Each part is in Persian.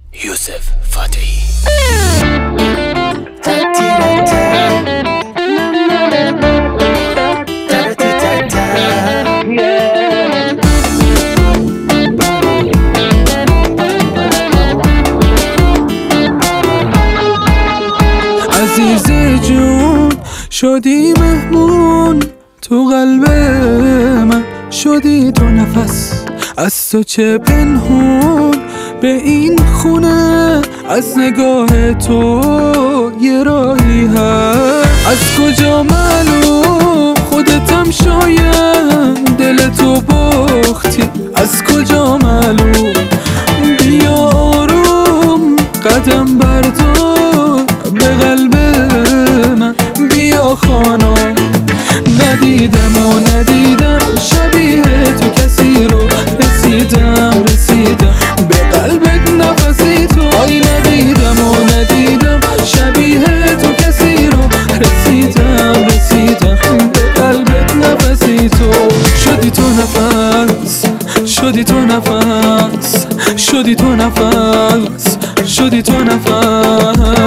یوسف فاتحی. عزیز جون شدی مهمون تو قلب من، شدی تو نفس از تو چه پنهون به این خونه، از نگاه تو یه راهی هست. از کجا معلوم خودتم شاید دل تو باختی، از کجا معلوم؟ بیا آروم قدم بردار به قلب من، بیا خانم. ندیدم شبیه تو کسی رو، رسیدم به قلبت نفسی تو. آی ندیدم شبیه تو کسی رو، رسیدم به قلبت نفسی تو. شدی تو نفس، شدی تو نفس، شدی تو نفس، شدی تو نفس.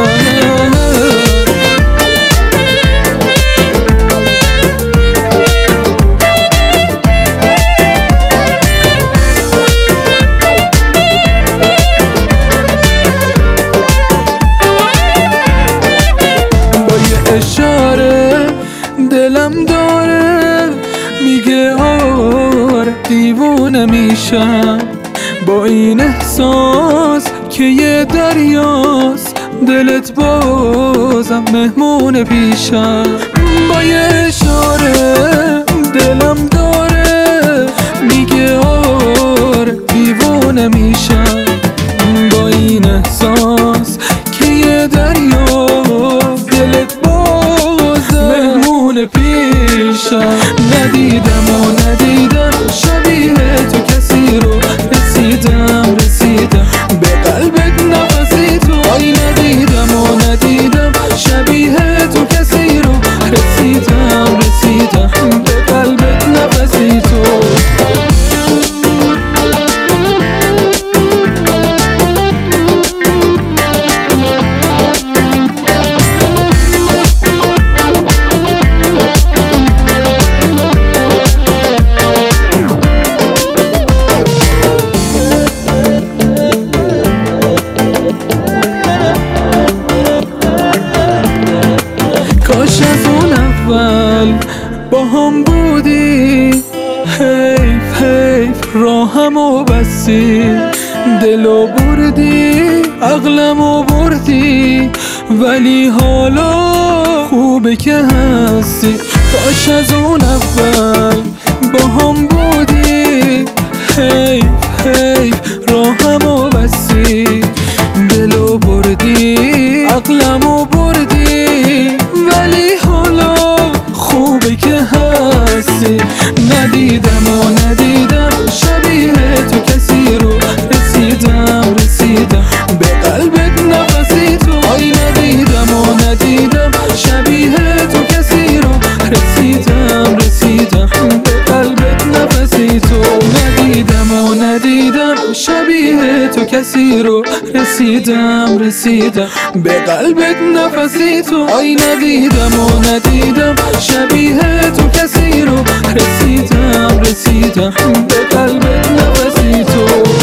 اشاره دلم داره میگه آره دیوونه میشم با این احساس که یه دریاست، دلت بازم مهمون پیشم. با یه اشاره دلم داره میگه آره دیوونه میشم با این احساس که یه دریاست، دلت پیشم. ندیدم شبیه تو کسی رو، رسیدم به قلبت نفسی تو. آی ندیدم شبیه تو کسی رو، رسیدم به قلبت نفسی تو. کاش از اون اول با هم بودی، حیف راهمو بستی، دلو بردی عقلمو بردی، ولی حالا خوبه که هستی. کاش از اون اول با هم بودی، حیف راهمو بستی، دلو بردی عقلمو بردی، ولی حالا خوبه که هستی. ندیدم شبیه تو کسی رو، رسیدم به قلبت نفسی تو. آی ندیدم شبیه تو کسی رو، رسیدم به قلبت نفسی تو. ندیدم شبیه تو کسی رو، رسیدم به قلبت نفسی تو. آی ندیدم شبیه تو کسی رو، رسیدم به قلبت نفسی تو.